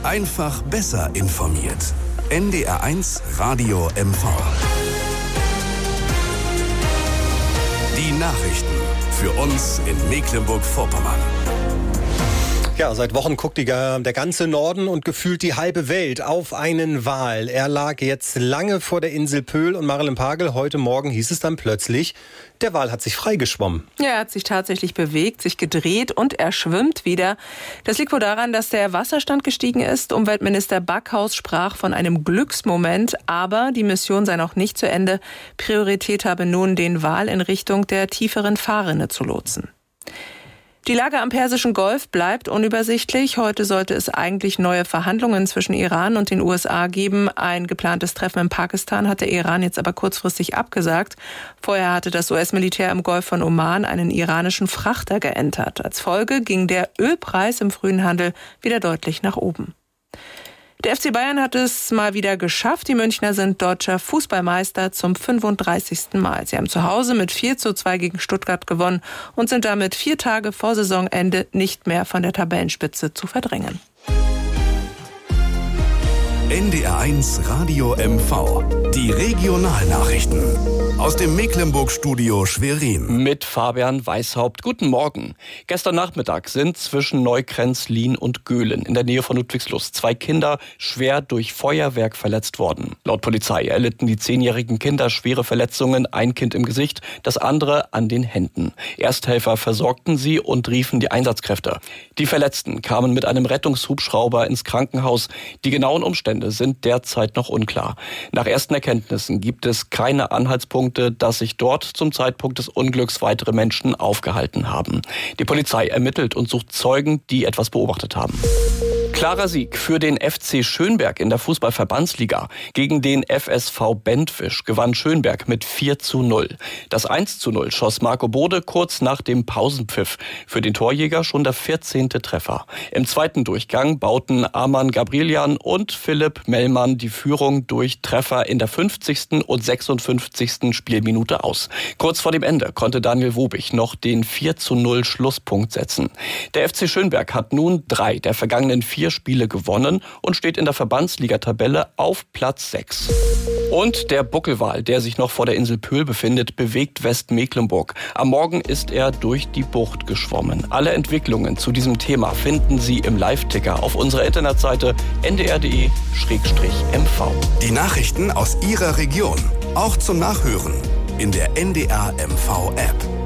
Einfach besser informiert. NDR1 Radio MV. Die Nachrichten für uns in Mecklenburg-Vorpommern. Ja, seit Wochen guckt der ganze Norden und gefühlt die halbe Welt auf einen Wal. Er lag jetzt lange vor der Insel Pöhl und Mareln-Pagel. Heute Morgen hieß es dann plötzlich, der Wal hat sich freigeschwommen. Ja, er hat sich tatsächlich bewegt, sich gedreht und er schwimmt wieder. Das liegt wohl daran, dass der Wasserstand gestiegen ist. Umweltminister Backhaus sprach von einem Glücksmoment, aber die Mission sei noch nicht zu Ende. Priorität habe nun, den Wal in Richtung der tieferen Fahrrinne zu lotsen. Die Lage am Persischen Golf bleibt unübersichtlich. Heute sollte es eigentlich neue Verhandlungen zwischen Iran und den USA geben. Ein geplantes Treffen in Pakistan hat der Iran jetzt aber kurzfristig abgesagt. Vorher hatte das US-Militär im Golf von Oman einen iranischen Frachter geentert. Als Folge ging der Ölpreis im frühen Handel wieder deutlich nach oben. Der FC Bayern hat es mal wieder geschafft. Die Münchner sind deutscher Fußballmeister zum 35. Mal. Sie haben zu Hause mit 4:2 gegen Stuttgart gewonnen und sind damit 4 Tage vor Saisonende nicht mehr von der Tabellenspitze zu verdrängen. NDR1 Radio MV. Die Regionalnachrichten. Aus dem Mecklenburg-Studio Schwerin. Mit Fabian Weishaupt. Guten Morgen. Gestern Nachmittag sind zwischen Neukränz-Lien und Göhlen in der Nähe von Ludwigslust 2 Kinder schwer durch Feuerwerk verletzt worden. Laut Polizei erlitten die 10-jährigen Kinder schwere Verletzungen, ein Kind im Gesicht, das andere an den Händen. Ersthelfer versorgten sie und riefen die Einsatzkräfte. Die Verletzten kamen mit einem Rettungshubschrauber ins Krankenhaus. Die genauen Umstände sind derzeit noch unklar. Nach ersten Erkenntnissen gibt es keine Anhaltspunkte, dass sich dort zum Zeitpunkt des Unglücks weitere Menschen aufgehalten haben. Die Polizei ermittelt und sucht Zeugen, die etwas beobachtet haben. Klarer Sieg für den FC Schönberg in der Fußballverbandsliga. Gegen den FSV Bentwisch gewann Schönberg mit 4:0. Das 1:0 schoss Marco Bode kurz nach dem Pausenpfiff. Für den Torjäger schon der 14. Treffer. Im zweiten Durchgang bauten Arman Gabrielian und Philipp Mellmann die Führung durch Treffer in der 50. und 56. Spielminute aus. Kurz vor dem Ende konnte Daniel Wobig noch den 4:0 Schlusspunkt setzen. Der FC Schönberg hat nun 3 der vergangenen 4 Spiele gewonnen und steht in der Verbandsligatabelle auf Platz 6. Und der Buckelwal, der sich noch vor der Insel Pöhl befindet, bewegt Westmecklenburg. Am Morgen ist er durch die Bucht geschwommen. Alle Entwicklungen zu diesem Thema finden Sie im Live-Ticker auf unserer Internetseite ndr.de/mv. Die Nachrichten aus Ihrer Region, auch zum Nachhören in der NDR MV App.